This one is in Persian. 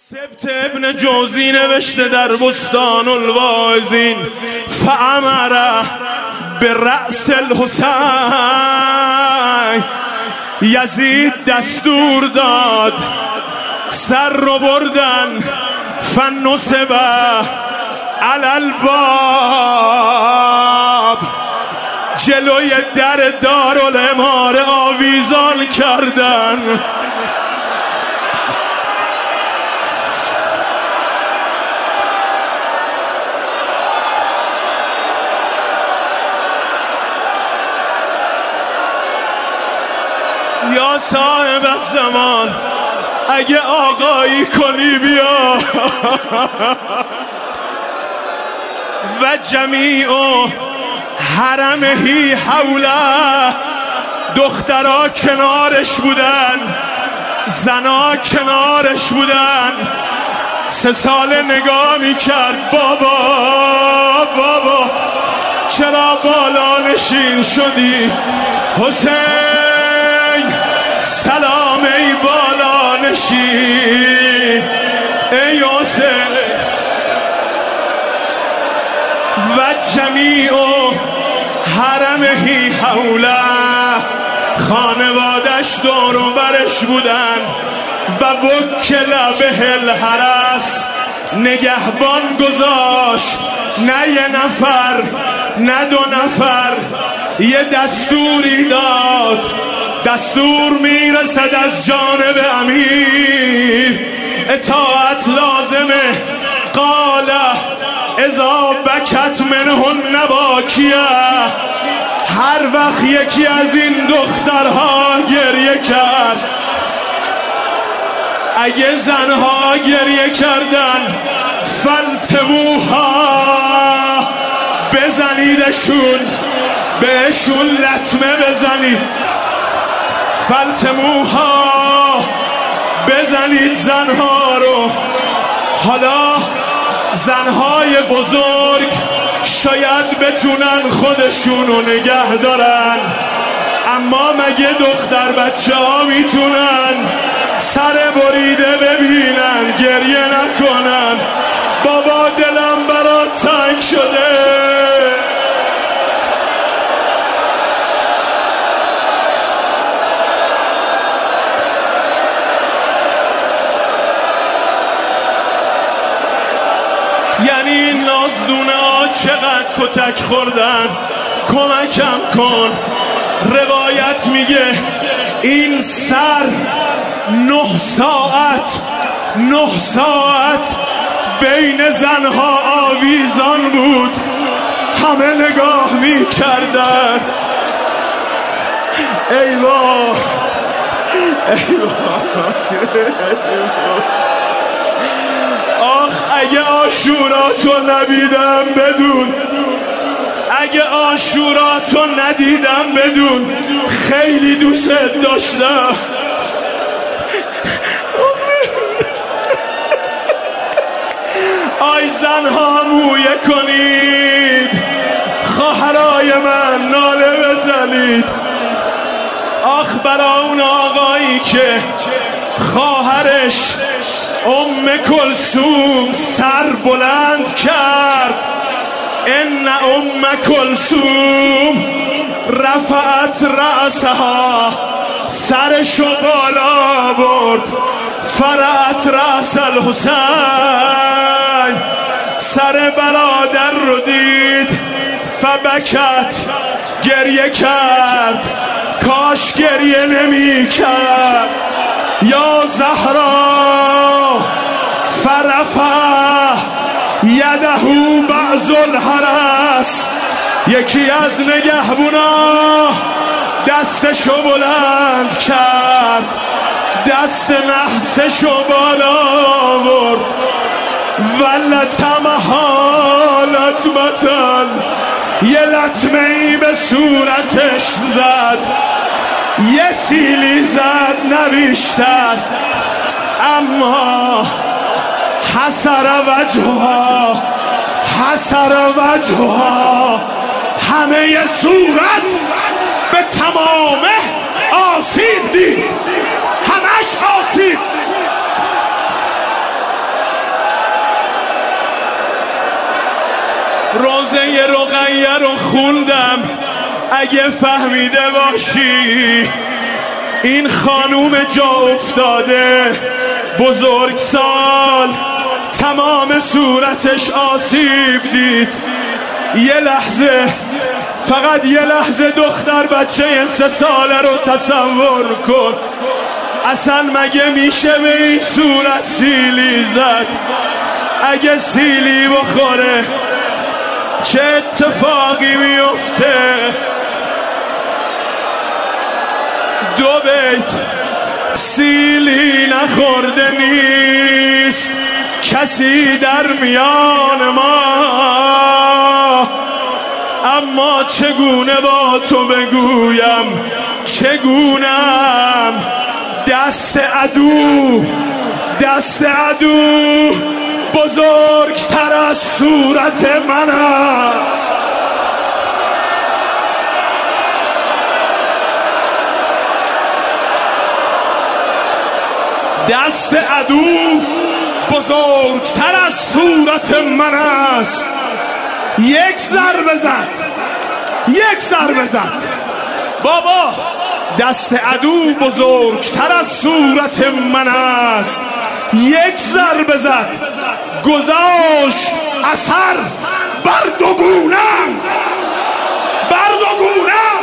سبت ابن جوزی نوشته در بستان الواعظین فامر به رأس الحسین، یزید دستور داد سر رو بردن فنصب علی الباب، جلوی در دارالاماره آویزان کردن. یا صاحب الزمان اگه آقایی کنی بیا و جمیع حرمهی حوله، دخترها کنارش بودن، زنها کنارش بودن. 3 سال نگاه میکرد بابا چرا بالا نشین شدی حسین، سلام ای بالا نشین ای حسین. و جمیع حرمهی حوله، خانوادش دور و برش بودن. و وکل به الحرس، نگهبان گذاشت، نه 1 نفر نه 2 نفر، یه دستوری داد. دستور میرسد از جانب امیر، اطاعت لازمه. قال اذا بکت منهن باکیه، هر وقت یکی از این دخترها گریه کرد، اگه زنها گریه کردن فلتموها، بزنیدشون، بهشون لطمه بزنید. فلتموها، بزنید زنها رو. حالا زنهای بزرگ شاید بتونن خودشونو نگه دارن، اما مگه دختر بچه ها میتونن سر بریده ببینن گریه نکنن؟ بابا دلم برات تنگ شده. یعنی این نازدونه ها چقدر کتک خوردن، کمکم کن. روایت میگه این سر 9 ساعت بین زنها آویزان بود، همه نگاه میکردن. ای وای آخ اگه عاشوراتو ندیدم بدون، اگه عاشوراتو ندیدم بدون، خیلی دوست داشتم. آی زنها مویه کنید، خواهرای من ناله بزنید. آخ برای اون آقایی که خواهرش کلثوم سر بلند کرد. ان کلثوم رفعت رأسها، سرشو بالا برد. فرعت رأس الحسین، سر برادر رو دید. فبکت، گریه کرد، کاش گریه نمی کرد. یا زهرا فرفع یده بعض الحرس، یکی از نگهبونا دستشو بلند کرد، دست نحسشو بالا برد. ولتمها لطمتن، یه لطمه ای به صورتش زد، یه سیلی زد نه بیشتر. اما حسر وجهها، همه صورت به تمامه آسیب دید، همش آسیب. روزه رقیه رو خوندم اگه فهمیده باشی، این خانوم جا افتاده بزرگسال تمام صورتش آسیب دید. یه لحظه، فقط یه لحظه دختر بچه 3 ساله رو تصور کن. اصلا مگه میشه به این صورت سیلی زد؟ اگه سیلی بخوره چه اتفاقی میفته؟ 2 بیت سیلی نخورده نیست کسی در میان ما، اما چگونه با تو بگویم، چگونم؟ دست عدو بزرگتر از صورت من است. دست عدو بزرگتر از صورت من است. یک ضربه زد بابا. دست عدو بزرگتر از صورت من است. یک ضربه زد، گذاشت اثر بر 2 گونه‌ام.